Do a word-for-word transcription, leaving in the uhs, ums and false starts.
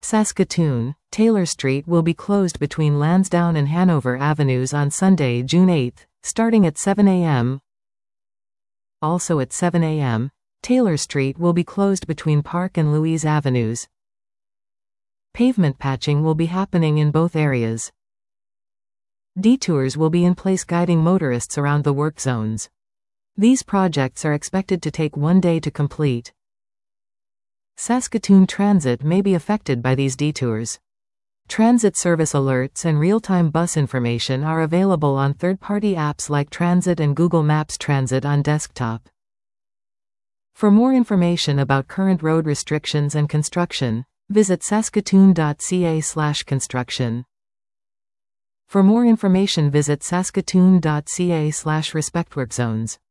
Saskatoon, Taylor Street will be closed between Lansdowne and Hanover Avenues on Sunday, June eighth, starting at seven a m Also at seven a m, Taylor Street will be closed between Park and Louise Avenues. Pavement patching will be happening in both areas. Detours will be in place guiding motorists around the work zones. These projects are expected to take one day to complete. Saskatoon Transit may be affected by these detours. Transit service alerts and real-time bus information are available on third-party apps like Transit and Google Maps Transit on desktop. For more information about current road restrictions and construction, visit saskatoon dot c a slash construction. For more information, visit saskatoon dot c a slash respectwork zones.